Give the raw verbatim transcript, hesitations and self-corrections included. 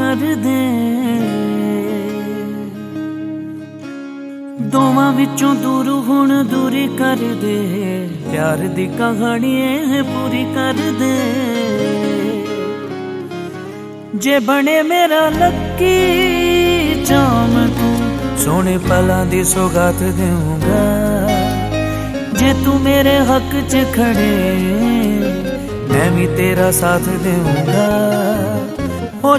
कर दे। दोवां विचों दूर हुण दूरी कर दे, प्यार दी कहानी ए पूरी कर दे। जे बने मेरा लकी चाम तू, सोने पलां दी सौगात देऊंगा। जे तू मेरे हक च खड़े, मैं भी तेरा साथ देऊंगा।